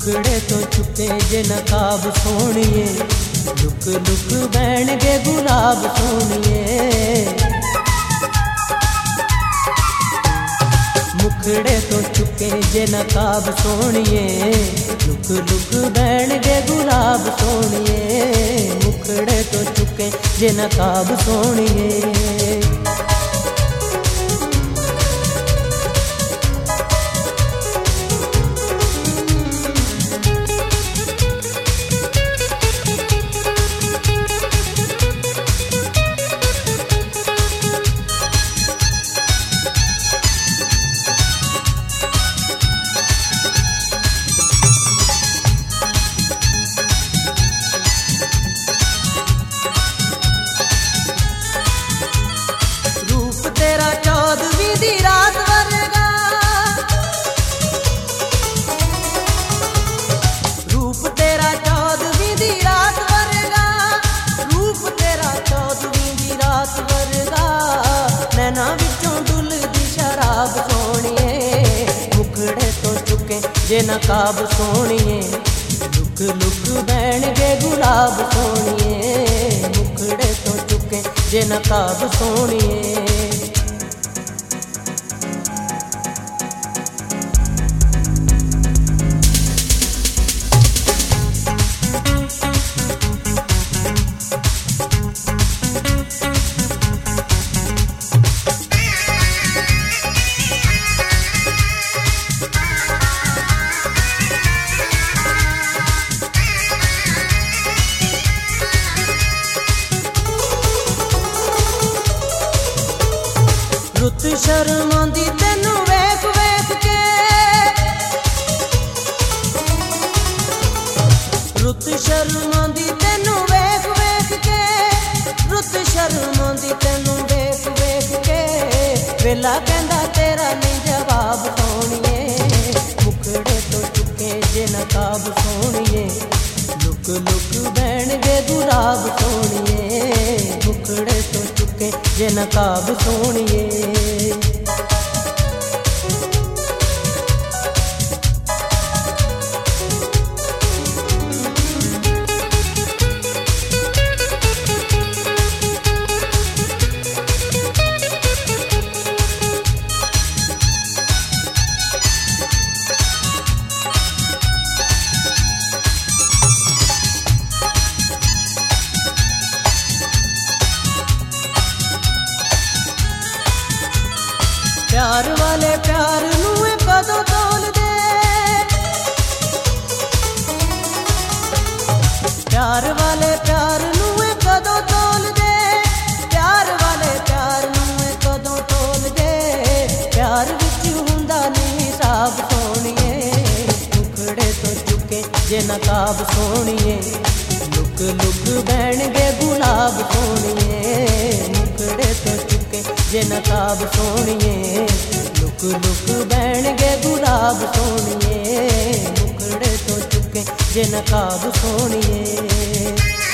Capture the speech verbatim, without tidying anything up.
मुखड़े तो चुके जे नकाब सोनिए, लुक लुक बैण गे गुलाब सोनिए। मुखड़े तो चुके जे नकाब सोनिए, लुक लुक बैण गे गुलाब सोनिए। मुखड़े तो चुके जे नकाब सोनिए। जे नकाब सोनिए, लुक लुक बैण गे गुलाब सोनिए। मुखड़े तो चुके जे नकाब सोनिए। रुत शर्मांदी तेनू वेख वेख के, रुत शर्मांदी तेनू वेख वेख के, रुत शर्मांदी तेनू वेख वेख के। वेला कहंदा तेरा नहीं जवाब सोनिए, मुखड़े तो चुके जे नकाब सोनिए। लुक लुक बैण गे गुलाब सोनिए। मुखड़े तो चुके जे नकाब सोनिए। प्यार वाले प्यार नू कदों तोल दे, प्यार वाले प्यार नू कदों तोल दे। प्यार वाले प्यार नू कदों तोल दे। प्यार विच हुंदा नहीं हिसाब सोनिए, मुखड़े तो चुके जे नकाब सोनिए। लुक लुक बैण गे गुलाब सोनिए। मुखड़े तो चुके जे नकाब सोनिए। लुक लुक बैण गे गुलाब सोनिए। मुखड़े तो चुके जे नकाब सोनिए।